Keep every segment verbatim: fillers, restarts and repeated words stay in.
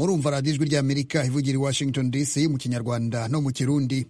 murumva radiyo ijwi ry'Amerika ivugira i Washington D C mu kinyarwanda no mu kirundi.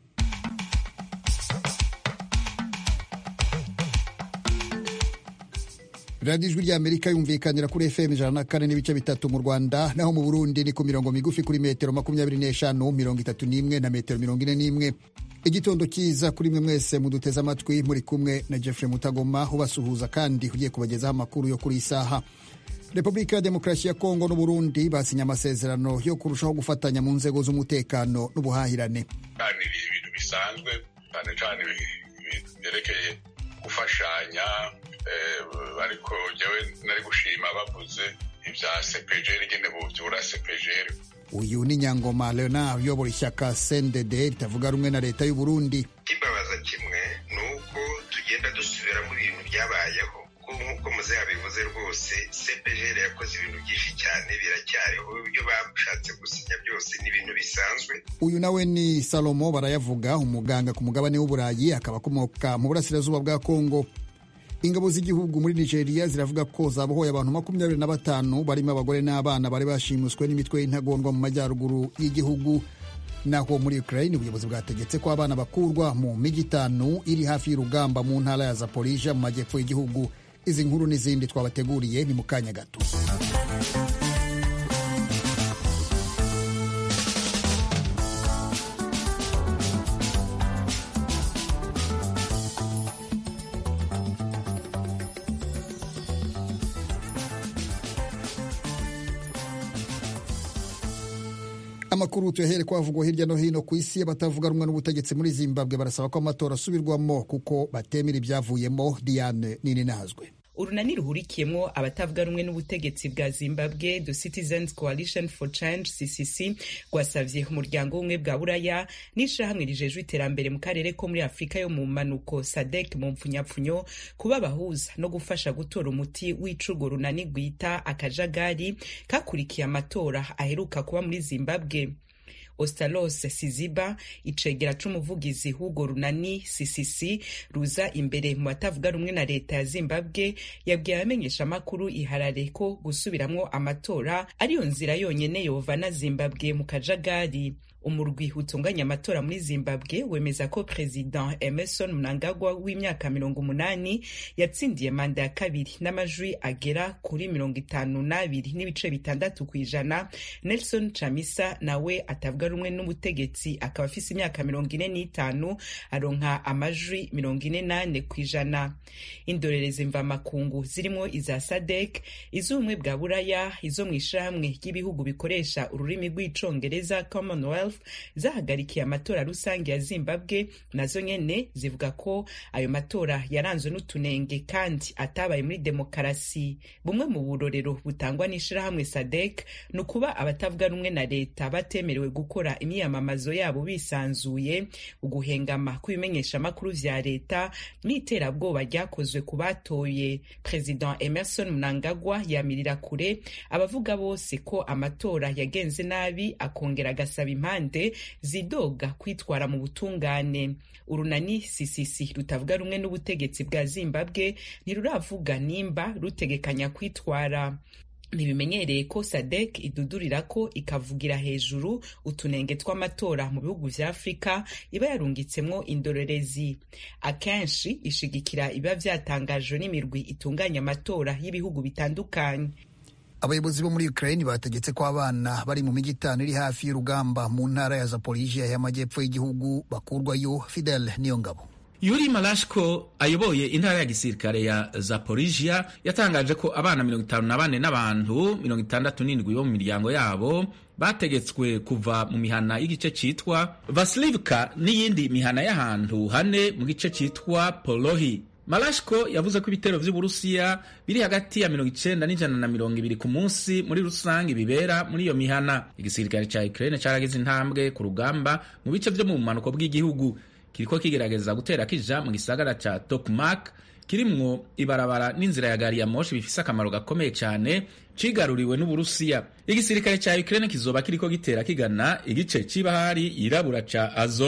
radiyo ijwi ry'Amerika yumvikanira kuri F M ijana na kane n'ibice bitatu mu Rwanda, naho mu Burundi ni ku mirongo migufi kuri metero makumyabiri n'eshanu, mirongo itatu n'imwe na metero mirongo ine n'imwe. Igitondo cyiza kuri mwe mwese muduteze amatwi, muri kumwe na Jeffrey Mutagoma ubasuhuza kandi ugiye kubagezaho amakuru yo kuri isaha. Repubulika ya Demokarasi ya Kongo n'u Burundi basinye amasezerano yo kurushaho gufatanya mu nzego z'umutekano n'ubuhahirane. Kandi ibintu bisanzwe cyane cyane byerekeye gufashanya, ariko jewe nari gushima bavuze ibya C P G R nyene buvyura C P G R. Uyu ni Nyangoma Leonard uyobora ishyaka C N D D ritavuga rumwe na leta y'u Burundi. Kibabaza kimwe nuko tugenda dusubira mu bintu byabayeho, nk'uko muze yabivuze rwose C P G R yakoze ibintu byinshi cyane biracyariho, ibyo bashatse gusinya byose ni ibintu bisanzwe. Uyu nawe ni Salomo Barayavuga, umuganga ku mugabane w'Uburayi, akaba akomoka mu burasirazuba bwa Kongo. Ingabo z'igihugu muri Nigeria ziravuga ko zabohoye abantu makumyabiri na batanu barimo abagore n'abana bari bashimuswe n'imitwe y'intagondwa mu majyaruguru y'igihugu. Naho muri Ukraine ubuyobozi bwategetse ko abana bakurwa mu migi itanu iri hafi y'urugamba mu ntara ya Zaporizhia mu majyepfo y'igihugu. Izi nkuru n'izindi twabateguriye ni mu kanya gato. Amakuru tuyahere ko havugwa hirya no hino ku isi. Abatavuga rumwe n'ubutegetsi muri Zimbabwe barasaba ko amatora asubirwamo kuko batemera ibyavuyemo. Diane nini nazwe. Urunani ruhurikiyemwo abatavuga rumwe n'ubutegetsi bwa Zimbabwe, The Citizens Coalition for Change C C C, rwasavye umuryango w'ubumwe bwa Buraya n'ishirahamwe rijejwe iterambere mu karere ko muri Afrika yo mu manuko S A D C mu mpfunyapfunyo kuba bahuza no gufasha gutora umuti w'icugo runani gwita akajagari kakurikiye amatora aheruka kuba muri Zimbabwe. Ostalos Siziba, icegera c'umuvugizi w'ugo runani C C C ruza imbere mu batavuga rumwe na leta ya Zimbabwe, yabwiye abamenyesha amakuru i Harare ko gusubiramwo amatora ariyo nzira yonyene yovana Zimbabwe mu kajagari. Umurwi utunganya amatora muri Zimbabwe wemeza ko President Emmerson Mnangagwa w'imyaka mirongo umunani yatsindiye manda ya kabiri n'amajwi agera kuri mirongo itanu n'abiri n'ibice bitandatu kw'ijana. Nelson Chamisa nawe atavuga rumwe n'ubutegetsi akaba afise imyaka mirongo ine n'itanu aronka amajwi mirongo ine nane kw'ijana. Indorerezi mvamakungu zirimo iza S A D C, iz'ubumwe bwa Buraya, izo mw'ishirahamwe ry'ibihugu bikoresha ururimi rw'icongereza Commonwealth zahagarikiye amatora rusange ya Zimbabwe, nazo nyene zivuga ko ayo matora yaranzwe n'utunenge kandi atabaye muri demokarasi. Bumwe mu burorero butangwa n'ishirahamwe S A D C no kuba abatavuga rumwe na leta batemerewe gukora imyiyamamazo yabo bisanzuye, uguhengama kw'ibimenyesha makuru vya leta n'iterabwoba ryakozwe ku batoye. President Emmerson Mnangagwa yamirira kure abavuga bose ko amatora yagenze nabi, akongera agasaba impande zidoga kwitwara mu butungane. Urunani C C C rutavuga rumwe n'ubutegetsi bwa Zimbabwe ntiruravuga nimba rutegekanya kwitwara. Ntibimenyereye ko S A D C idudurira ko ikavugira hejuru utunenge tw'amatora mu bihugu vya Afrika iba yarungitsemwo indorerezi. Akenshi ishigikira iba vyatangajwe n'imirwi itunganya amatora y'ibihugu bitandukanye. Abayobozi bo muri Ukraine bategetse ko abana bari mu migi itanu iri hafi y'urugamba mu ntara ya Zaporizhia y'amajyepfo y'igihugu bakurwayo. Fidel Niyongabo. Yuri Malashko ayoboye intara ya gisirikare ya Zaporizhia yatangaje ko abana mirongo itanu na bane n'abantu mirongo itandatu n'indwi bo mu miryango yabo bategetswe kuva mu mihana y'igice citwa Vasilivka n'iyindi mihana y'ahantu hane mu gice citwa Polohi. Malashko yavuze ko ibitero vy'Uburusiya biri hagati ya mirongo icenda n'ijana na mirongo ibiri ku munsi muri rusange bibera muri iyo mihana. Igisirikare ca Ukraine carageze intambwe ku rugamba mu bice vyo mu bumanuko bw'igihugu, kiriko kigerageza gutera kija mu gisagara ca Tokmak kirimwo ibarabara n'inzira ya gari ya moshi bifise akamaro gakomeye cyane cigaruriwe n'Uburusiya. Igisirikare ca Ukraine kizoba kiriko gitera kigana igice c'ibahari yirabura ca Azov.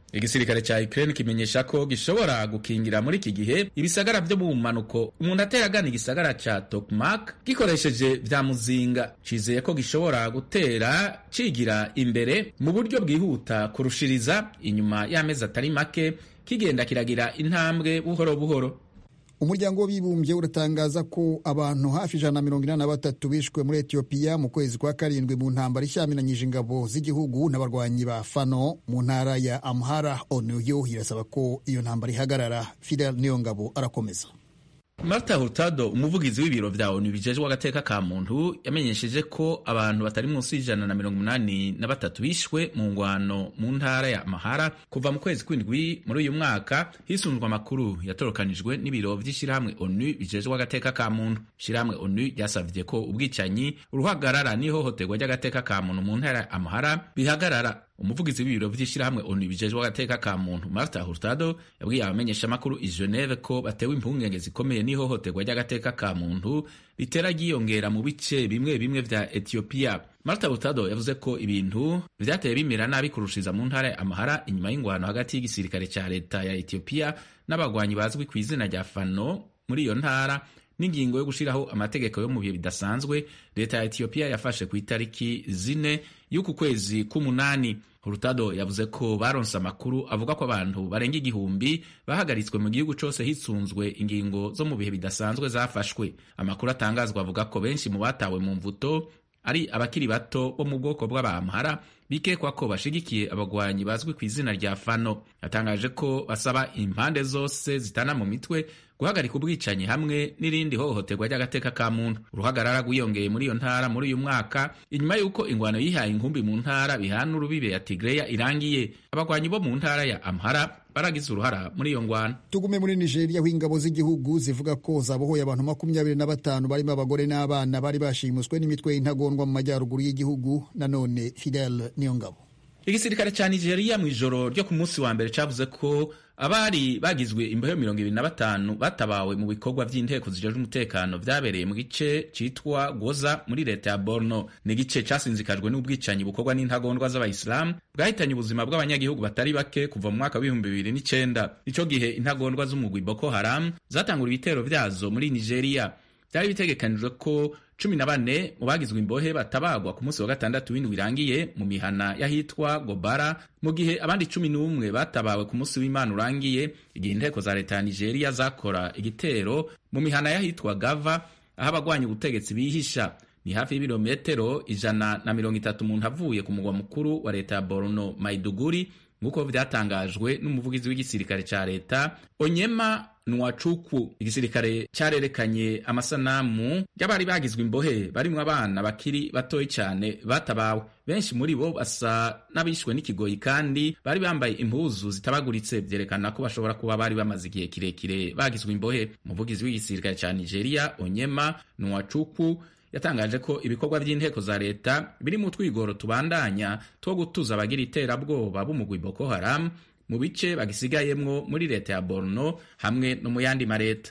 igisirikare ca Ukraine kimenyesha ko gishobora gukingira muri iki gihe ibisagara vyo mu manuko umuntu ateragana igisagara ca Tokmak gikoresheje vya muzinga. Cizeye ko gishobora gutera cigira imbere mu buryo bwihuta kurushiriza inyuma y'amezi atari make kigenda kiragira intambwe buhoro buhoro. Umuryango w'abibumbye uratangaza ko abantu hafi ijana na mirongo inani na batatu bishwe muri Ethiopia mu kwezi kwa karindwi mu ntambara ishyamiranyije ingabo z'igihugu n'abarwanyi ba Fano mu ntara ya Amhara. ONU yo irasaba ko iyo ntambara ihagarara. Fidel Niyongabo arakomeza. Marta Hurtado, umuvugizi w'ibiro vya ONU bijejwe agateka ka muntu, yamenyesheje ko abantu batari munsi y'ijana na mirongo umunani na batatu bishwe mu ngwano mu ntara ya Amhara kuva mu kwezi kw'indwi muri uyu mwaka, hisunzwe amakuru yatorokanijwe n'ibiro vy'ishirahamwe ONU bijejwe agateka ka muntu. Ishirahamwe ONU ryasavye ko ubwicanyi, uruhagarara n'ihohoterwa ry'agateka ka muntu mu ntara ya Amhara bihagarara. Umuvugizi w'ibiro vy'ishirahamwe ONU bijejwe agateka ka muntu Marta Hurtado yabwiye abamenyesha amakuru i Geneve ko batewe impungenge zikomeye n'ihohoterwa ry'agateka ka muntu ritera ryiyongera mu bice bimwe bimwe vya Ethiopia. Marta Hurtado yavuze ko ibintu vyateye bimera nabi kurushiza mu ntara ya Amhara inyuma y'ingwano hagati y'igisirikare ca leta ya Ethiopia n'abagwanyi bazwi ku izina rya Fano muri iyo ntara, n'ingingo yo gushiraho amategeko yo mu bihe bidasanzwe leta ya Ethiopia yafashe ku itariki zine y'uku kwezi k'umunani. Hurtado yavuze ko baronse amakuru avuga ko abantu barenga igihumbi bahagaritswe mu gihugu cose hisunzwe ingingo zo mu bihe bidasanzwe zafashwe. Amakuru atangazwa avuga ko benshi mu batawe mu mvuto ari abakiri bato bo mu bwoko bw'Abamhara bikekwa ko bashigikiye abagwanyi bazwi ku izina rya Fano. Yatangaje ko basaba impande zose zitana mu mitwe guhagarika ubwicanyi hamwe n'irindi hohoterwa ry'agateka ka muntu. Uruhagarara rwiyongeye muri iyo ntara muri uyu mwaka inyuma y'uko ingwano yihaye inkumbi mu ntara bihana urubibe ya Tigreya irangiye. Abagwanyi bo mu ntara ya Amhara baragize uruhara muri iyo ngwano. Tugume muri Nigeria, aho ingabo z'igihugu zivuga ko zabohoye abantu makumyabiri na batanu barimo abagore n'abana bari bashimuswe n'imitwe y'intagondwa mu majyaruguru y'igihugu. Nanone Fidel Niyongabo. Igisirikare ca Nigeria mu ijoro ryo ku munsi wa mbere cavuze ko abari bagizwe imbohe mirongo ibiri na batanu batabawe mu bikorwa vy'inteko zijejwe umutekano vyabereye mu gice citwa Goza muri leta ya Borno. Ni igice casinzikajwe n'ubwicanyi bukorwa n'intagondwa z'abayisilamu bwahitanye ubuzima bw'abanyagihugu batari bake kuva mu mwaka w'ibihumbi bibiri n'icenda. Ico gihe intagondwa z'umugwi Boko Haram zatangura ibitero vyazo muri Nigeria. Vyari bitegekanijwe ko cumi na bane mu bagizwe imbohe batabagwa ku munsi wa gatandatu w'indwi irangiye mu mihana y'ahitwa Gobara, mu gihe abandi cumi n'umwe batabawe ku munsi w'Imana urangiye igihe inteko za leta ya Nigeria zakora igitero mu mihana y'ahitwa Gava, aho abagwanya ubutegetsi bihisha. Ni hafi y'ibirometero ijana na mirongo itatu umuntu avuye ku mugwa mukuru wa leta ya Borno, Maiduguri, nk'uko vyatangajwe n'umuvugizi w'igisirikare ca leta Onyema Nwachukwu. Igisirikare carerekanye amasanamu y'abari bagizwe imbohe barimwo abana bakiri batoyi cyane batabawe. Benshi muri bo basa n'abishwe n'ikigoyi kandi bari bambaye impuzu zitabaguritse, vyerekana ko bashobora kuba bari bamaze igihe kirekire bagizwe imbohe. Umuvugizi w'igisirikare ca Nigeria Onyema Nwachukwu yatangaje ko ibikorwa by'inteko za leta biri mu twigoro tubandanya two gutuza abagira iterabwoba b'umugwi Boko Haram mu bice bagisigayemwo muri leta ya Borno hamwe no mu yandi mareta.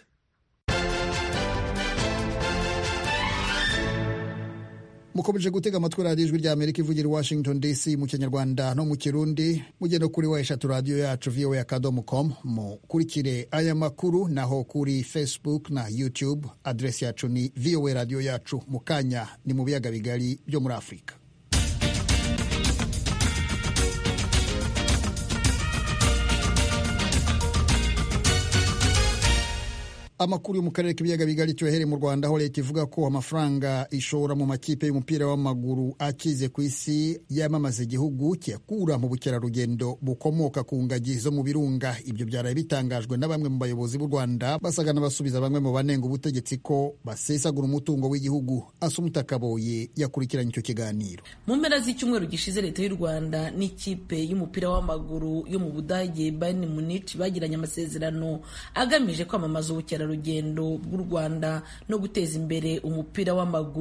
Mukomeje gutega amatwi radiyo ijwi rya Amerika ivugira Washington D C mu Kinyarwanda no mu Kirundi. Mugende kuri wa eshatu radiyo yacu v o a akadomo com mukurikire aya makuru, naho kuri Facebook na YouTube adresi yacu ni V O A radiyo yacu. Mukanya ni mu biyaga bigari byo muri Afrika. Amakuru yo mu karere k'ibiyaga bigari cyohere mu Rwanda, aho leta ivuga ko amafaranga ishora mu makipe y'umupira w'amaguru akize ku isi yamamaza igihugu kiyakura mu bukerarugendo bukomoka ku ngagi zo mu birunga. Ibyo byaraye bitangajwe na bamwe mu bayobozi b'u Rwanda basagana basubiza bamwe mu banenga ubutegetsi ko basesagura umutungo w'igihugu. Asumuta Kaboye yakurikiranye icyo kiganiro. Mu mpera z'icyumweru gishize leta y'u Rwanda n'ikipe y'umupira w'amaguru yo mu Budage Bayern Munich bagiranye amasezerano agamije kwamamaza ubukerarugendo rugendo bw'u Rwanda no guteza imbere umupira w'amaguru.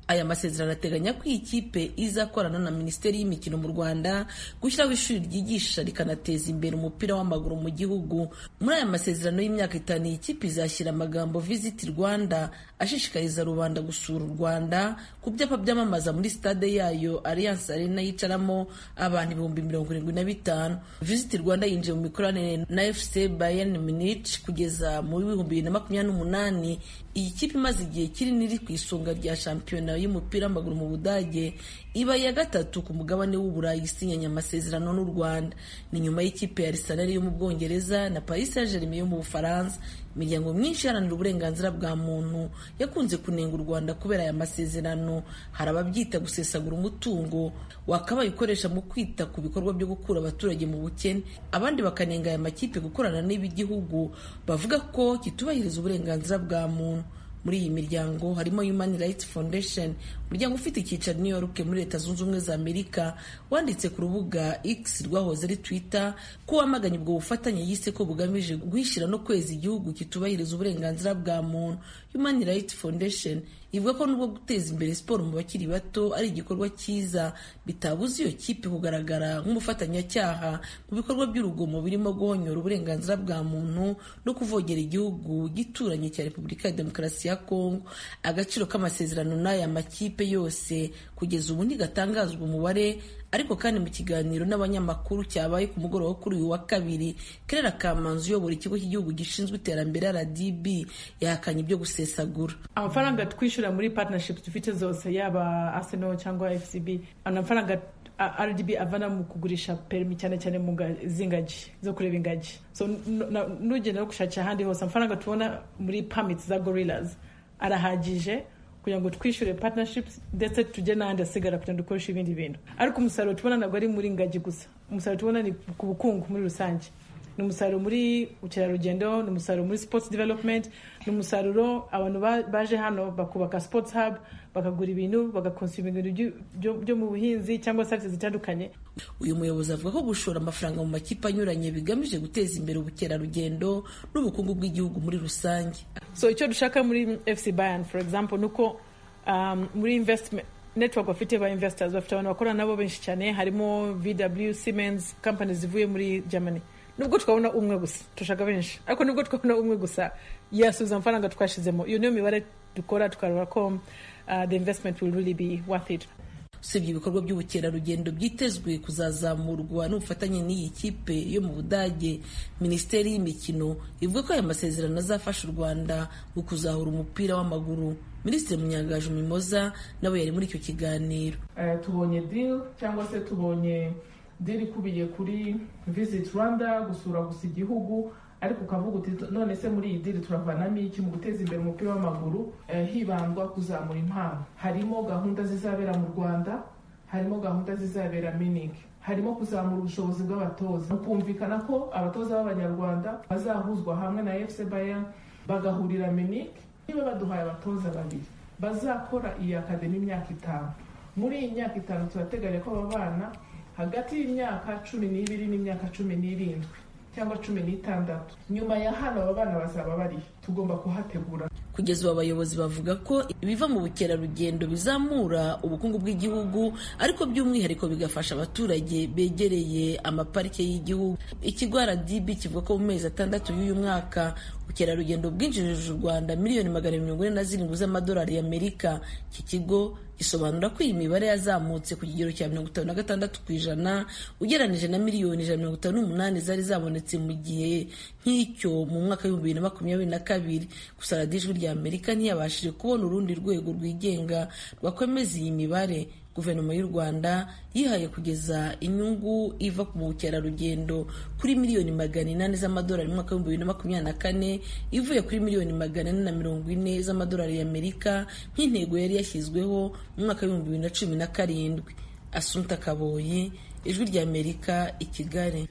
Aya masezerano ateganya ko iyi kipe izakorana na Minisiteri y'Imikino mu Rwanda gushyiraho ishuri ryigisha rikanateza imbere umupira w'amaguru mu gihugu. Muri aya masezerano y'imyaka itanu iyi kipe izashyira amagambo Visit Rwanda ashishikariza rubanda gusura u Rwanda ku byapa byamamaza muri stade yayo Alliance Arena yicaramo abantu ibihumbi mirongo irindwi na bitanu. Visit Rwanda yinjiye mu mikoranire na F C Bayern Munich kugeza mu bihumbi bibiri na makumyabiri n'umunani. Iyi kipe imaze igihe kinini iri ku isonga rya shampiyona y'umupira w'amaguru mu Budage, iba ya gatatu ku mugabane w'Uburayi isinyanye amasezerano n'u Rwanda. Ni nyuma y'ikipe ya Arsenal yo mu Bwongereza na Paris Saint-Germain yo mu Bufaransa. Imiryango myinshi iharanira uburenganzira bwa muntu yakunze kunenga u Rwanda kubera aya masezerano. Hari ababyita gusesagura umutungo wakabaye ukoresha mu kwita ku bikorwa byo gukura abaturage mu bukene. Abandi bakanenga aya makipe gukorana n'ibigihugu bavuga ko kitubahiriza uburenganzira bwa muntu. Muri iyi miryango harimo Human Rights Foundation, umuryango ufite icyicaro New York muri Leta Zunze Ubumwe za Amerika, wanditse ku rubuga X rwahoze ari Twitter ko wamaganye ubwo bufatanye yise ko bugamije guhishira no kweza igihugu kitubahiriza uburenganzira bwa muntu. Human Rights Foundation ivuga ko nubwo guteza imbere siporo mu bakiri bato ari igikorwa cyiza, bitabuze iyo kipe kugaragara nk'umufatanyacyaha mu bikorwa by'urugomo birimo guhonyora uburenganzira bwa muntu no kuvogera igihugu gituranye cya Repubulika ya Demokarasi ya Kongo. Agaciro k'amasezerano n'aya makipe yose kugeza ubu ntigatangazwa umubare, ariko kandi mu kiganiro n'abanyamakuru cyabaye ku mugoroba kuri uyu wa kabiri, Claire Kamanzi uyobora ikigo cy'igihugu gishinzwe iterambere R D B yahakanye ibyo gusesagura. Amafaranga twishyura muri partnerships dufite zose, yaba Arsenal cyangwa F C B, amafaranga R D B avana mu kugurisha permi cyane cyane mu zingagi zo kureba ingagi. So nugenda no gushakira ahandi hose amafaranga tubona muri permits za Gorillas arahagije kugira ngo twishyure partnerships ndetse tujye n'ahandi asigara kugira ngo dukoreshe ibindi bintu. Ariko umusaruro tubona ntabwo ari muri ngagi gusa, umusaruro tubona ni ku bukungu muri rusange. Ni umusaruro muri ubukerarugendo, ni umusaruro muri sports development, ni umusaruro abantu baje hano bakubaka sports hub, bakagura ibintu, bagakonsuma ibintu byo mu buhinzi cyangwa services zitandukanye. Uyu muyobozi avuga ko gushora amafaranga mu makipe anyuranye bigamije guteza imbere ubukerarugendo n'ubukungu bw'igihugu muri rusange. So icyo dushaka muri F C Bayern for example nuko um, muri investment network bafite ba investors bafite abantu bakorana nabo benshi cyane, harimo V W, Siemens, companies zivuye muri Germany. Nubwo twabona umwe gusa tushaka benshi, ariko nubwo twabona umwe gusa yasubiza amafaranga twashizemo, iyo niyo mibare dukora tukareba ko uh, the investment will really be worth it. Usibye ibikorwa by'ubukerarugendo byitezwe kuzazamurwa n'ubufatanye n'iyi kipe yo mu Budage, Minisiteri y'Imikino ivuga ko aya masezerano azafasha u Rwanda mu kuzahura umupira w'amaguru. Minisitiri Munyangaju Mimoza nawe yari muri icyo kiganiro. Uh, tubonye deal cyangwa se tubonye deal ikubiye kuri Visit Rwanda, gusura gusa igihugu, ariko ukavuga uti none se muri iyi deal turavanamo iki mu guteza imbere umupira w'amaguru? Eh, hibandwa kuzamura impano. Harimo gahunda zizabera mu Rwanda, harimo gahunda zizabera Munich, harimo kuzamura ubushobozi bw'abatoza, kumvikana ko abatoza b'Abanyarwanda bazahuzwa hamwe na F C Bayern bagahurira Munich. Niba baduhaye abatoza babiri bazakora iyi akademi imyaka itanu, muri iyi myaka itanu turateganya ko aba bana hagati y'imyaka cumi n'ibiri n'imyaka cumi n'irindwi cyangwa cumi n'itandatu, nyuma ya hano aba bana bazaba bari, tugomba kuhategura. Kugeza ubu abayobozi bavuga ko ibiva mu bukerarugendo bizamura ubukungu bw'igihugu, ariko by'umwihariko bigafasha abaturage begereye amaparike y'igihugu. Ikigo R D B kivuga ko mu mezi atandatu y'uyu mwaka ubukerarugendo bwinjirije u Rwanda miliyoni magana mirongo ine na zirindwi z'amadolari y'Amerika. Iki kigo gisobanura ko iyi mibare yazamutse ku kigero cya mirongo itanu na gatandatu ku ijana ugereranije na miliyoni ijana mirongo itanu n'umunani zari zabonetse mu gihe nk'icyo mu mwaka w'ibihumbi bibiri na makumyabiri na kabiri. Gusa radiyo Ijwi rya Amerika ntiyabashije kubona urundi rwego rwigenga rwakwemeza iyi mibare. Guverinoma y'u Rwanda yihaye kugeza inyungu iva mu bukerarugendo kuri miliyoni magana inani z'amadolari mu mwaka w'ibihumbi bibiri na makumyabiri na kane, ivuye kuri miliyoni magana ane na mirongo ine z'amadolari y'Amerika nk'intego yari yashyizweho mu mwaka w'ibihumbi bibiri na cumi na karindwi. Assunta Kaboyi, Ijwi rya Amerika, i Kigali.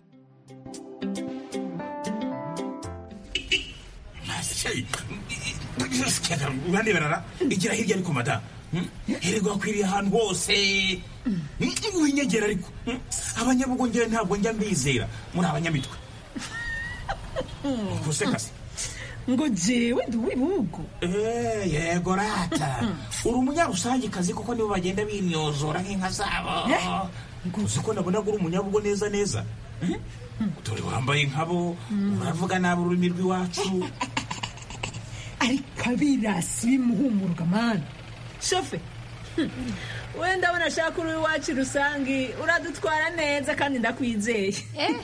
Urande barara igira hirya ariko mada herego akwiriye ahantu hose winyegera, ariko abanyabugongera ntabwo njya mbizera muri abanyamitwe. Kusekase ngo jewe ndi uw'ibihugu. Eh, yego rata uri umunyarusangikazi kuko nibo bagenda bimyozora nk'inka zabo. Uzi ko nabona uri umunyabugo neza neza. Dore wambaye nkabo uravuga nabi ururimi rw'iwacu. Ariko abirasi bimuhumuruka mani. Shofe wenda abona ashaka uri iwacu rusangi uradutwara neza kandi ndakwizeye.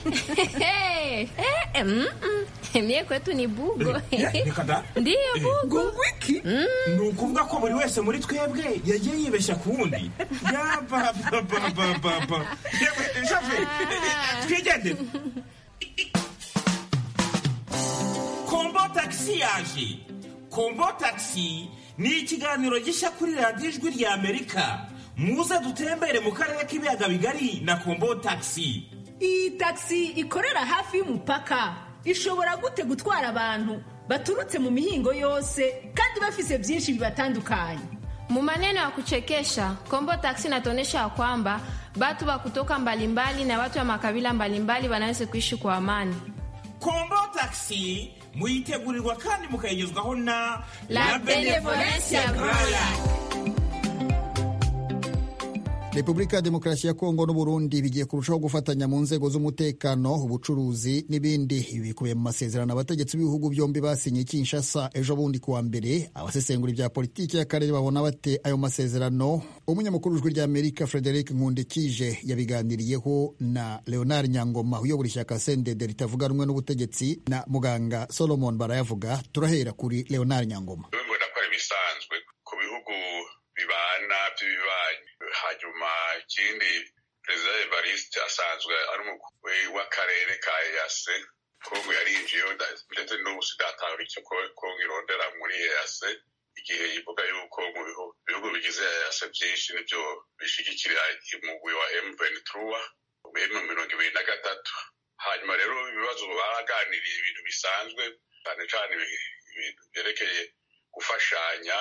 Mie kwetu ni bugo. Ndiyo bugo. Wiki? Ni ukuvuga ko buri wese muri twebwe yagiye yibeshya ku wundi. Yabababababa. Shofe twigende. Kombo taxi yaje. Kombo taxi ni ikiganiro gishya kuri radiyo ijwi rya Amerika. Muze dutembere mu karere k'ibiyaga bigari na Kombo taxi. Iyi taxi ikorera hafi y'umupaka. Ishobora gute gutwara abantu baturutse mu mihingo yose kandi bafise byinshi bibatandukanye. Mu maneno ya kuchekesha, Kombo taxi inatuonyesha kwamba watu wa kutoka mbalimbali na watu wa makabila mbalimbali wanaweza kuishi kwa amani. Kombo taxi muyitegurirwa kandi mukayigezwaho na La Benevolencia Royal. Repubulika ya Demokarasi ya Kongo n'u Burundi bigiye kurushaho gufatanya mu nzego z'umutekano, ubucuruzi n'ibindi. Bikubiye mu masezerano abategetsi b'ibihugu byombi basinye Kinshasa ejo bundi kuwa mbere. Abasesengura ibya politiki y'akarere babona bate ayo masezerano? Umunyamakuru w'ijwi rya Amerika Frederic Nkundekije yabiganiriyeho na Leonard Nyangoma uyobora ishyaka C N D D ritavuga rumwe n'ubutegetsi na muganga Solomon Barayavuga. Turahera kuri Leonard Nyangoma. Bisanzwe ku bihugu bibana by'ibibanye. Hanyuma ikindi Perezida Evariste asanzwe ari umukuru w'akarere ka E A C. Kongo yarinjiyeho ndetse n'ubu sidatahura icyo Kongo irondera muri E A C, igihe ivuga yuko mu bihugu bigize E A C byinshi nibyo bishigikira umugwi wa M twenty-three M mirongo ibiri na gatatu. Hanyuma rero ibibazo baraganiriye ibintu bisanzwe cyane cyane ibintu byerekeye gufashanya,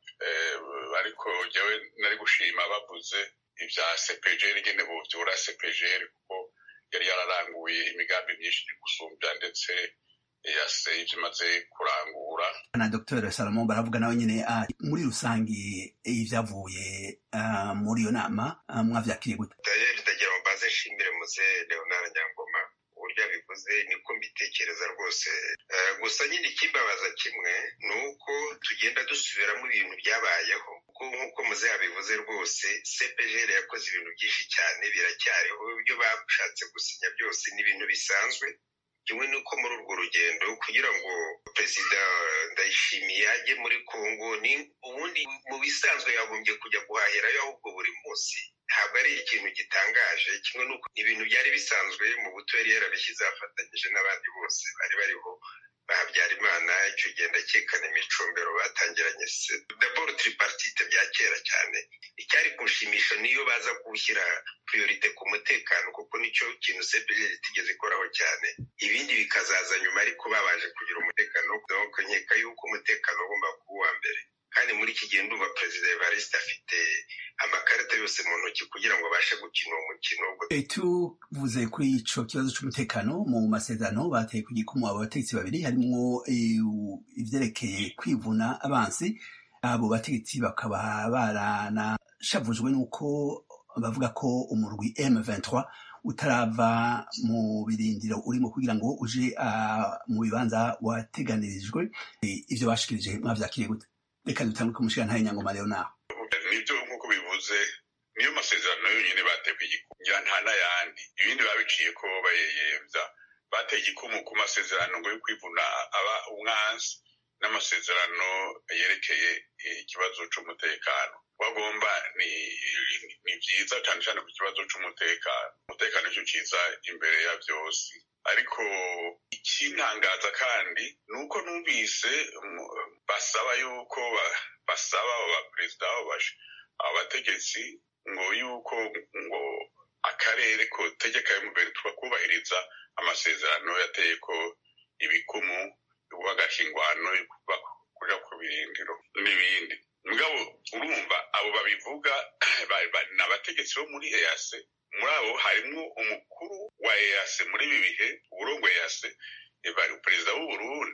ariko jewe nari gushima bavuze ibya C P G R nyene bovyura C P G R kuko yari yararanguye imigambi myinshi gusumbya ndetse yase ivyo imaze kurangura. Na Docteur Salomon Baravuga nawe nyene muri rusangi ivyavuye muri iyo nama mwavyakiriye gute? Ndagira ngo baze nshimire muze Leonard Nyangoma uburyo bivuze niko mbitekereza rwose. Gusa nyine ikimbabaza kimwe ni uko tugenda dusubiramo ibintu byabayeho kuko nk'uko muze yabivuze rwose C P G R yakoze ibintu byinshi cyane biracyariho. Ibyo bashatse gusinya byose ni ibintu bisanzwe. Kimwe nuko muri urwo rugendo kugira ngo Perezida Ndayishimiye ajye muri Kongo, ni ubundi mu bisanzwe yagombye kujya guhahirayo ahubwo buri munsi. Ntabwo ari ikintu gitangaje. Kimwe nuko ibintu byari bisanzwe mu buto yari yarabishyize afatanyije n'abandi bose bari bariho Habyarimana. Icyo genda cyekana imicombero batangiranye d'abord tripartite bya kera cyane. Icyari gushimisha niyo baza gushyira priorite ku mutekano kuko nicyo kintu C P G R itigeze ikoraho cyane, ibindi bikazaza nyuma, ariko babaje kugira umutekano. Donc nkeka yuko umutekano ugomba kuba uwa mbere, kandi muri iki gihe ndumva Perezida Evariste afite amakarita yose mu ntoki kugira ngo abashe gukina uwo mukino. Tuvuze kuri ico kibazo c'umutekano mu masezerano bateye ku gikumu abo bategetsi babiri, harimwo ivyerekeye kwivuna abansi. Abo bategetsi bakaba baranashavujwe n'uko bavuga ko umurwi M twenty-three utarava mu birindiro urimo kugira ngo uje mu bibanza wateganirijwe. Ivyo bashikirije mwavyakiriye gute? Reka dutangure ku mushikana Nyangoma Leonard. Nibyo nk'uko bivuze niyo masezerano yonyine bateye igikumya nta n'ayandi, ibindi babiciye ko bayeyemvya. Bateye igikumu ku masezerano ngo yo kwivuna aba umwansi n'amasezerano yerekeye ikibazo c'umutekano. Bagomba ni ni byiza cyane cyane ku kibazo c'umutekano. Umutekano cyo ciza imbere ya byose, ariko ikintangaza kandi nuko numvise basaba yuko basaba aba perezida abategetsi ngo yuko ngo akarere ko tegeka mu mbere twakubahiriza amasezerano yateye ko ibikumu bagashingwano kuja ku birindiro n'ibindi. Mugabo urumva abo babivuga n'abategetsi bo muri E A C. Muri abo harimwo umukuru wa E A C muri ibi bihe, uburongo E A C bari perezida w'u Burundi.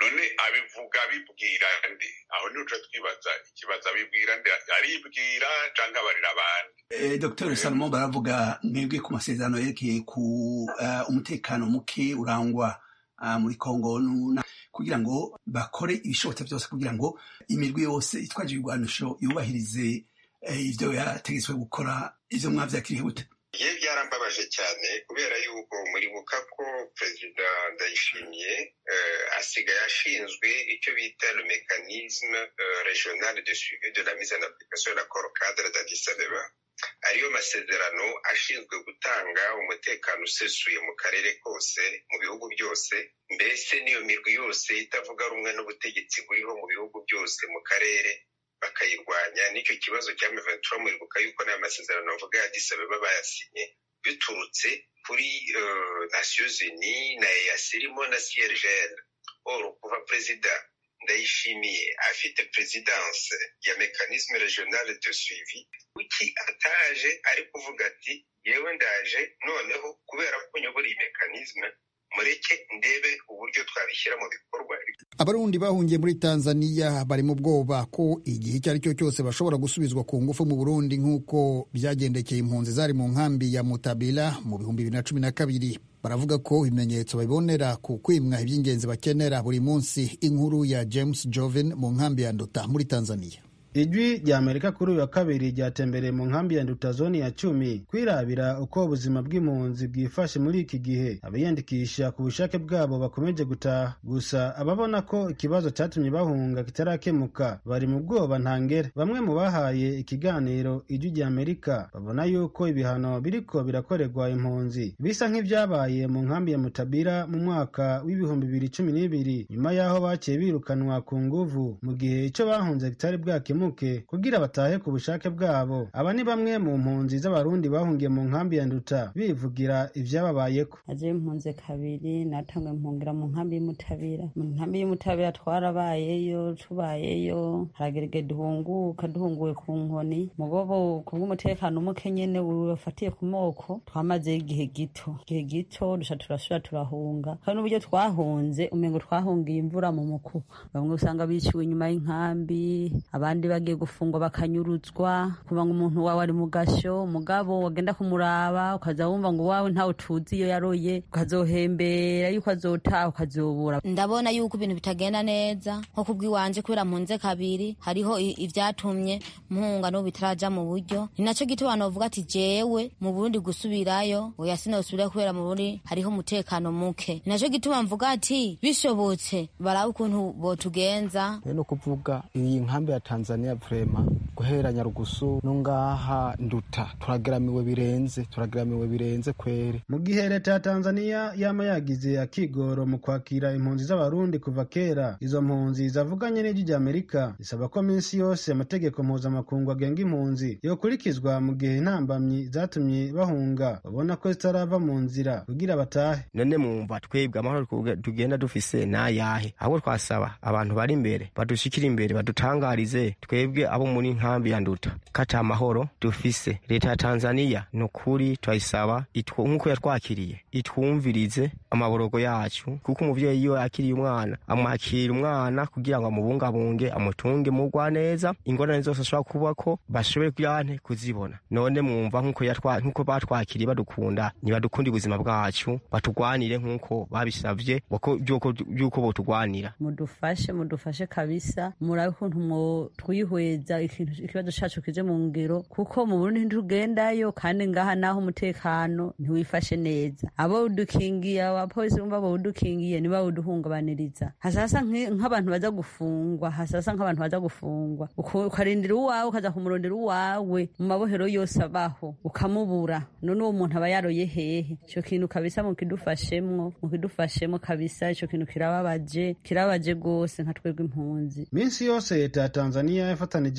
none abivuga abibwira nde? Aho niho tuca twibaza ikibazo, abibwira nde? Aribwira canke abarira abandi? Eh, Dr Salomon baravuga mwebwe ku masezerano yerekeye ku uh, umutekano muke urangwa uh, muri Kongo nuna kugira ngo bakore ibishobotse byose kugira ngo imirwi yose itwaje ibigwanisho yubahirize eh, ivyo yategetswe gukora. Ivyo mwavyakiriye gute? Ye byarambabaje cyane kubera yuko muribuka ko Perezida Ndayishimiye uh, asigaye ashinzwe icyo bita le mécanisme uh, régional de suivi de la mise en application de l'accord cadre d'Addis Abeba, ariyo masezerano ashinzwe gutanga umutekano usesuye mu karere kose mu bihugu byose, mbese niyo mirwi yose itavuga rumwe n'ubutegetsi buriho mu bihugu byose mu karere bakayirwanya. N'icyo kibazo cya M vingt-trois muribuka yuko n'aya masezerano avuga ya Addis Abeba bayasinye biturutse kuri uh, Nations Unies na E A C irimo na C I R G L. Or kuva Perezida Ndayishimiye afite presidence ya mécanisme régional de suivi, kuki ataje ari kuvuga ati yewe ndaje noneho kubera ko nyobora iyi mécanisme mureke ndebe uburyo twabishyira mu bikorwa. Abarundi bahungiye muri Tanzania bari mu bwoba ko igihe icyo ari cyo cyose bashobora gusubizwa ku ngufu mu Burundi nk'uko byagendekeye impunzi zari mu nkambi ya Mutabila mu bihumbi bibiri na cumi na kabiri. Baravuga ko ibimenyetso babibonera ku kwimwa iby'ingenzi bakenera buri munsi. Inkuru ya James Joven mu nkambi ya Nduta muri Tanzania. Ijwi rya Amerika kuri uyu wa kabiri ryatembereye mu nkambi ya Nduta zone ya cumi kwirabira uko ubuzima bw'impunzi bwifashe muri iki gihe. Abayandikisha ku bushake bwabo bakomeje gutaha, gusa ababona ko ikibazo cyatumye bahunga kitarakemuka bari mu bwoba ntangere. Bamwe mu bahaye ikiganiro Ijwi rya Amerika babona yuko ibihano biriko birakorerwa impunzi bisa nk'ivyabaye mu nkambi ya Mutabira mu mwaka w'ibihumbi bibiri cumi n'ibiri, nyuma yaho baciye birukanwa ku nguvu mu gihe ico bahunze kitari bwakemu kugira batahe ku bushake bwabo. Aba ni bamwe mu mpunzi z'abarundi bahungiye mu nkambi ya Nduta bivugira ivyababayeko. aje impunzi kabiri natangwe mpungira mu nkambi y'Umutabira. Mu nkambi y'Umutabira twarabayeyo tubayeyo haragerege duhunguka duhunguwe ku nkoni mugobo kubw'umutekano muke nyene wafatiye ku moko. Twamaze igihe gito igihe gito dusha turasubira turahunga kandi n'uburyo twahunze umengo twahungiye imvura mu muku. Bamwe usanga biciwe inyuma y'inkambi, abandi bagiye gufungwa bakanyuruzwa, kuba ngo umuntu wawe ari mu gasho mugabo wagenda kumuraba ukaza wumva ngo wawe ntawe tuzi iyo yaroye, ukazohembera yuko azotaha ukazobura. Ndabona yuko ibintu bitagenda neza nko kubwiwanje kubera mpunze kabiri hariho ivyatumye mpunga no bitaraja mu buryo. Ni naco gito abantu bavuga ati jewe mu Burundi gusubirayo oya sinosubira kubera mu Burundi hariho umutekano muke. Ni naco gituma mvuga ati bishobotse baraba ukuntu botugenza. No kuvuga iyi nkambi ya Tanzania vrema guhera Nyarugusu no ngaha Nduta turageramiwe birenze turageramiwe birenze kwere. Mu gihe leta ya Tanzania yama yagize akigoro mu kwakira impunzi z'abarundi kuva kera, izo mpunzi zavuganye n'Ijwi rya Amerika zisaba ko minsi yose amategeko mpuzamakungu agenga impunzi yokurikizwa mu gihe intambamyi zatumye bahunga babona ko zitarava mu nzira kugira batahe. None mwumva twebwe amahoro tugenda dufise nayahe? Ahubwo twasaba abantu bari imbere badushikira imbere badutangarize twebwe abo muri nkambi ya Nduta kata amahoro dufise. Leta ya Tanzania nukuri twayisaba nkuko yatwakiriye itwumvirize amaborogo yacu, kuko umuvyeyi iyo yakiriye umwana amwakira umwana kugira ngo amubungabunge amutunge mugwa neza, ingorane zose ashobora kubako bashobore kuyante kuzibona. None mwumva nkuko yatwa nkuko batwakiriye badukunda nibadukundi ubuzima bwacu batugwanire nkuko babisavye bako byuko byuko botugwanira. Mudufashe mudufashe kabisa murabe ukuntu mwo twihweza ikibazo cacu kije mu ngiro, kuko mu Burundi ntugendayo kandi ngaha naho umutekano ntiwifashe neza. Abo udukingiye abapolisi bumva bo udukingiye niba uduhungabaniriza hasasa nk'abantu baza gufungwa hasasa nk'abantu baza gufungwa ukarindira uwawe ukaza kumurondera uwawe mu mabohero yose abaho ukamubura. None uwo muntu aba yaroye hehe? Ico kintu kabisa mu kidufashemwo mu kidufashemwo kabisa. Ico kintu kirababaje kirabaje gose nka twebwe impunzi. Minsi yose leta ya Tanzania yafatanije na leta y'u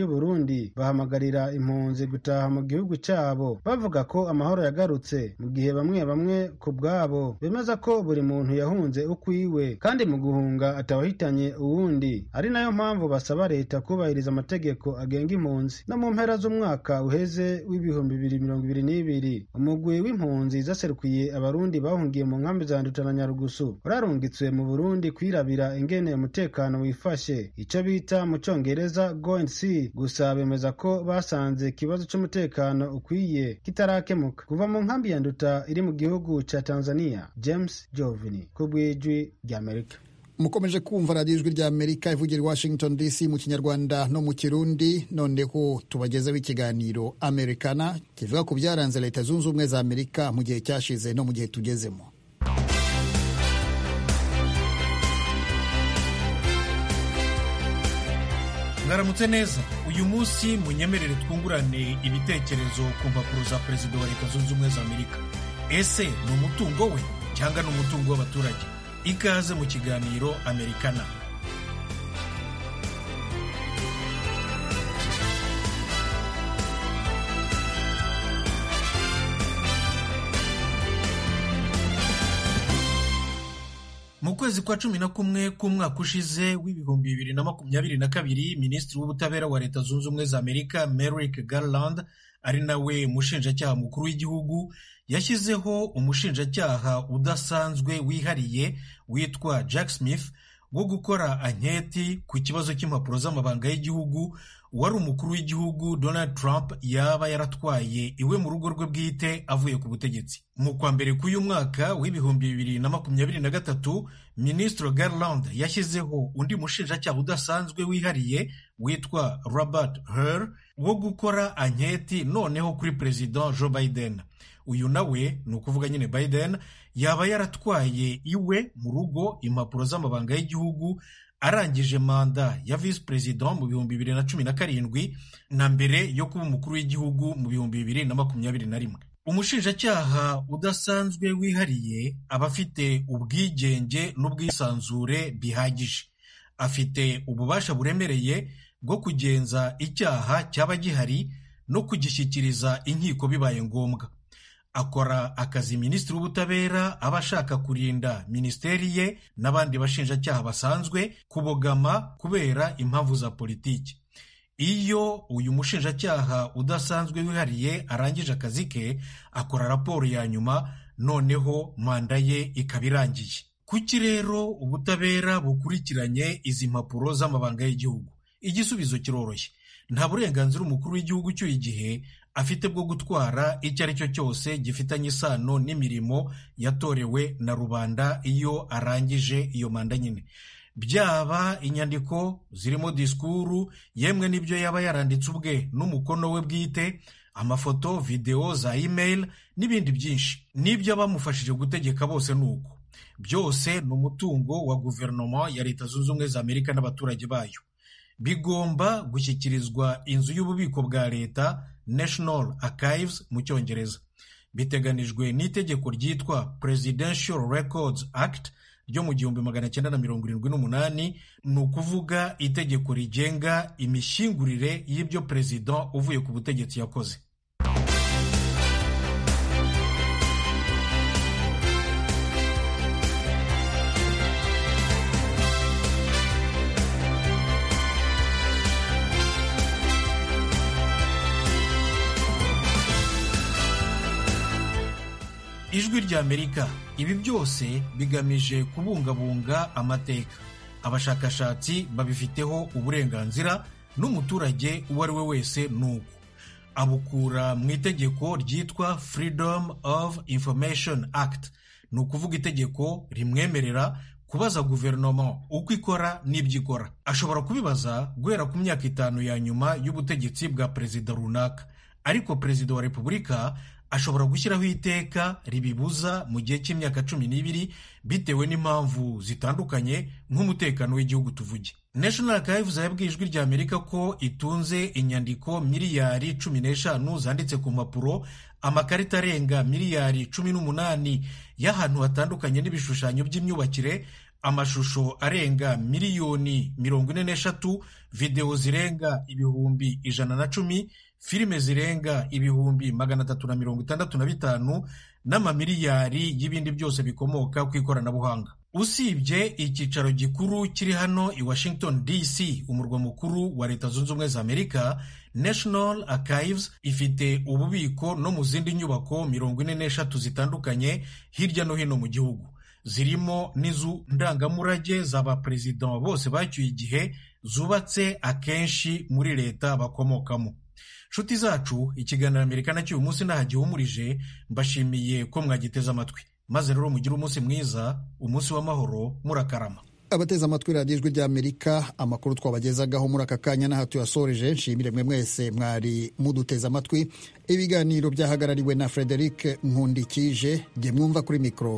y'u Burundi bahamagarira impunzi gutaha mu gihugu cyabo bavuga ko amahoro yagarutse, mu gihe bamwe bamwe ku bwabo bemeza ko buri muntu yahunze ukwiwe kandi mu guhunga atawahitanye uwundi. Ari nayo mpamvu basaba leta kubahiriza amategeko agenga impunzi. No mu mpera z'umwaka uheze w'ibihumbi bibiri mirongo ibiri n'ibiri umugwi w'impunzi zaserukiye abarundi bahungiye mu nkambi za Nduta na Nyarugusu urarungitswe mu Burundi kwirabira ingene umutekano wifashe, ico bita mu Congereza go and see. Gusa bemeza ko basanze ikibazo c'umutekano ukwiye kitarakemuka. Kuva mu nkambi ya Nduta iri mu gihugu ca Tanzania, James Jovini ku bw'ijwi ry'Amerika. Mukomeje kumva radiyo ijwi rya Amerika ivugira i Washington D C mu Kinyarwanda no mu Kirundi. Noneho tubagezeho ikiganiro Americana kivuga ku byaranze Leta Zunze Ubumwe za Amerika mu gihe cyashize no mu gihe tugezemo. Mwaramutse neza. Uyu munsi munyemerere twungurane ibitekerezo ku mpapuro za Perezida wa Leta Zunze Ubumwe za Amerika. Ese ni umutungo we cyangwa ni umutungo w'abaturage? Ikaze mu kiganiro Americana. Mu kwezi kwa cumi na kumwe k'umwaka ushize w'ibihumbi bibiri na makumyabiri na kabiri, Minisitiri w'Ubutabera wa Leta Zunze Ubumwe za Amerika Merrick Garland, ari nawe mushinjacyaha mukuru w'igihugu, yashyizeho umushinjacyaha udasanzwe wihariye witwa Jack Smith wo gukora anketi ku kibazo cy'impapuro z'amabanga y'igihugu wari umukuru w'igihugu Donald Trump yaba yaratwaye iwe mu rugo rwe bwite avuye ku butegetsi. Mu kwa mbere k'uyu mwaka w'ibihumbi bibiri na makumyabiri na gatatu, Minisitiri Garland yashyizeho undi mushinjacyaha udasanzwe wihariye witwa Robert Hur wo gukora anketi noneho kuri Perezida Joe Biden. Uyu nawe ni ukuvuga nyine Biden yaba yaratwaye iwe mu rugo impapuro z'amabanga y'igihugu arangije manda ya Vice President mu bihumbi bibiri na cumi na karindwi na mbere yo kuba umukuru w'igihugu mu bihumbi bibiri na makumyabiri na rimwe. Umushinjacyaha udasanzwe wihariye aba afite ubwigenge n'ubwisanzure bihagije. Afite ububasha buremereye bwo kugenza icyaha cyaba gihari no kugishyikiriza inkiko bibaye ngombwa. Akora akazi Minisitiri w'Ubutabera aba ashaka kurinda minisiteri ye n'abandi bashinjacyaha basanzwe kubogama kubera impamvu za politiki. Iyo uyu mushinjacyaha udasanzwe wihariye arangije akazi ke, akora raporo ya nyuma, noneho manda ye ikaba irangiye. Kuki rero ubutabera bukurikiranye izi mpapuro z'amabanga y'igihugu? Igisubizo kiroroshye. Nta burenganzira umukuru w'igihugu cy'uyu gihe afite bwo gutwara icyo ari cyo cyose gifitanye isano n'imirimo yatorewe na rubanda iyo arangije iyo manda nyine. Byaba inyandiko zirimo disikuru, yemwe n'ibyo yaba yaranditse ubwe n'umukono we bwite, amafoto, video za email n'ibindi byinshi. N'ibyo abamufashije gutegeka bose ni uko. Byose ni umutungo wa guverinoma ya Leta Zunze Ubumwe za Amerika n'abaturage bayo. Bigomba gushyikirizwa inzu y'ububiko bwa leta, National Archives mu Cyongereza. Biteganijwe n'itegeko ryitwa Presidential Records Act ryo mu gihumbi magana cyenda na mirongo irindwi n'umunani, ni ukuvuga itegeko rigenga imishyingurire y'ibyo perezida uvuye ku butegetsi yakoze. Ijwi rya Amerika, ibi byose bigamije kubungabunga amateka. Abashakashatsi babifiteho uburenganzira, n'umuturage uwo ari we wese nuko. Abukura mu itegeko ryitwa Freedom of Information Act, ni ukuvuga itegeko rimwemerera kubaza guverinoma uko ikora n'ibyo ikora. Ashobora kubibaza guhera ku myaka itanu ya nyuma y'ubutegetsi bwa perezida runaka, ariko perezida wa repubulika ashobora gushyiraho iteka ribibuza mu gihe cy'imyaka cumi n'ibiri bitewe n'impamvu zitandukanye nk'umutekano w'igihugu tuvuge. National Archives yabwiye Ijwi rya Amerika ko itunze inyandiko miliyari cumi n'eshanu zanditse ku mpapuro, amakarita arenga miliyari cumi n'umunani y'ahantu hatandukanye n'ibishushanyo by'imyubakire, amashusho arenga miliyoni mirongo ine n'eshatu, videwo zirenga ibihumbi ijana na cumi, filime zirenga ibihumbi magana atatu na mirongo itandatu na bitanu n'amamiliyari y'ibindi byose bikomoka ku ikoranabuhanga. Usibye icyicaro gikuru kiri hano i Washington D C, umurwa mukuru wa Leta Zunze Ubumwe za Amerika, National Archives ifite ububiko no mu zindi nyubako mirongo ine n'eshatu zitandukanye hirya no hino mu gihugu, zirimo n'inzu ndangamurage z'abaperezida bose bacyuye igihe zubatse akenshi muri leta bakomokamo. Nshuti zacu, ikiganiro Amerika nacyo uyu munsi ntaho gihumurije. Mbashimiye ko mwagiteze amatwi, maze rero mugire umunsi mwiza, umunsi w'amahoro, murakarama. Abateze amatwi radiyo Ijwi ry'Amerika, amakuru twabagezagaho muri aka kanya n'aha tuyasoreje. Nshimire mwe mwese mwari muduteze amatwi. Ibiganiro byahagarariwe na Frederic Nkundikije, jye mwumva kuri mikoro